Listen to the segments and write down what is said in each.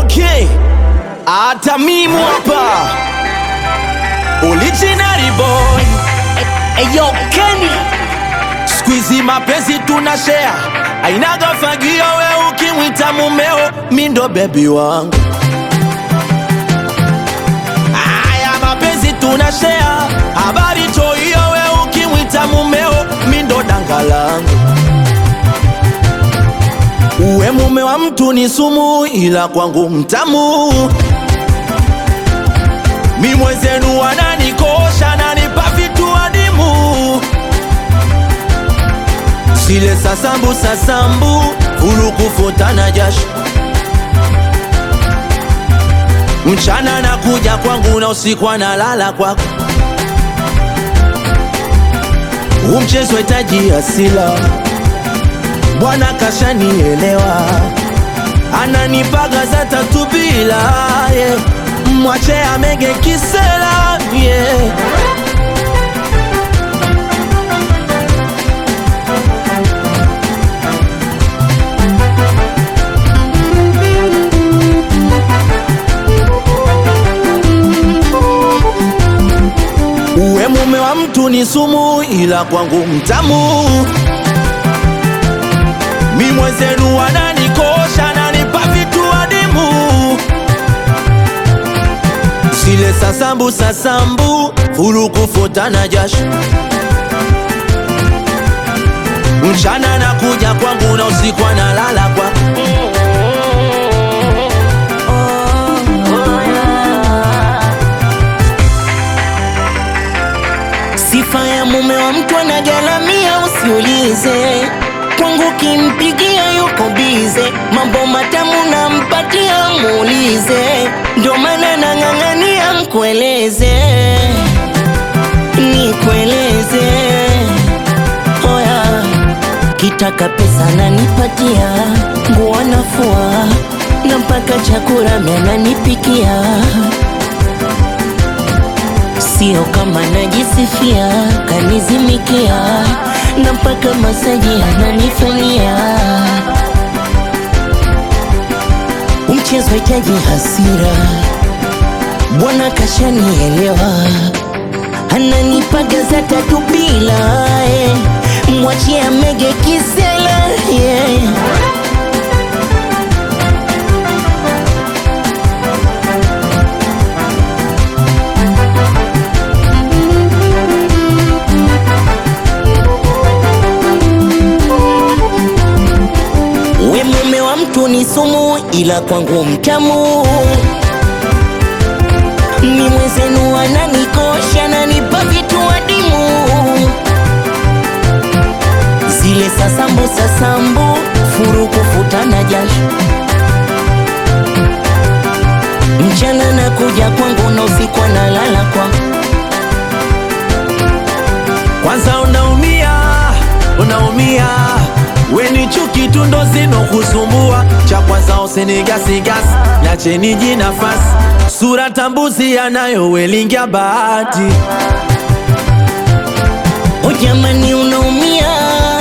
Okay, hata mimi hapa original boy. Eyo Kenny, Squeezy mapenzi tunashare, ainaga fagio we ukimwita mumeo, mindo baby wangu. Aya mapenzi tunashare, habari toyo we ukimwita mumeo, mindo danga langu. Uwe mume wa mtu ni sumu, ila kwangu mtamu. Mi mwezenu wananikosha, nanipa vitu adimu. Sile sasambu, ulu kufutana jasho. Mchana nakuja kwangu na usiku analala kwako. Umchezo hitaji asila, Bwana kashanielewa. Ananipaga za tatu bila, yeah. Mwache amege kisela, yeah. Uwe mume wa mtu ni sumu, ila kwangu mtamu. Mi mwezenu wananikosha, nanipa vitu adimu. Sile sasambu, fulu kufutana jasho. Mchana nakuja kwangu na usiku analala kwako. sifa ya mume wa mtu anagalamia, usiulize. Kwangu kimpigia yuko bize, mambo matamu nampatia muulize. Ndo maana nang'ang'ania mkueleze, nikueleze. Oya, kitaka pesa nanipatia, nguo nafua, na mpaka chakula ananipikia. Sio kama najisifia, kanizimikia, na mpaka masaji ananifanyia. Mchezo hitaji hasira, Bwana kashanielewa. Ananipaga za tatu bila, mwachie amege kisela, yeah. We mume wa mtu ni sumu, ila kwangu mtamu. Mi mwezenu ananikosha, nanipa vitu adimu. Zile sasambu, furu kufutana jasho. Mchana nakuja kwangu na usiku analala kwangu. Kwanza unaumia, we ni chuki tu ndo zinokusumbua. Cha kwanza usinigasigasi, niache niji nafasi. Sura tambuzi anayo welingia bahati. O jamani unaumia,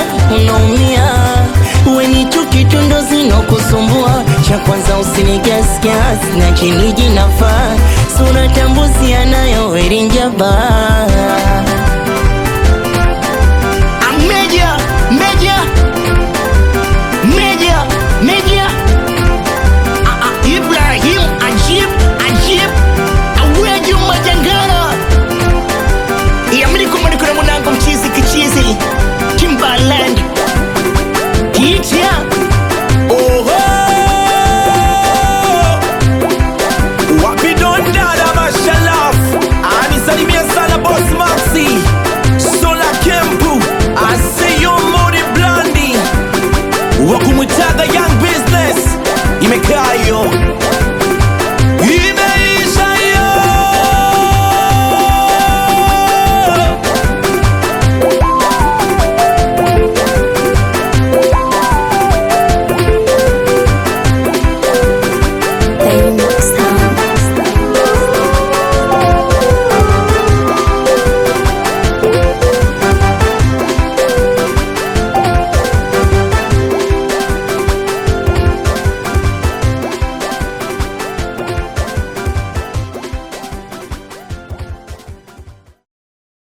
we ni chuki tu ndo zinokusumbua. Cha kwanza usinigasigasi, niache niji nafasi. Sura tambuzi anayo welingia bahati. Meja Ibrahim Ajib Aweju Majangara Yamiliku manikuna munangu mchizi kichizi Timbaland Kitia Oho, wapidondada mashalaf. Anisalimia sana boss Maxi Sola Kempu, Aseyo Modi Blandi, wakumwitaga Young Business. Imekayo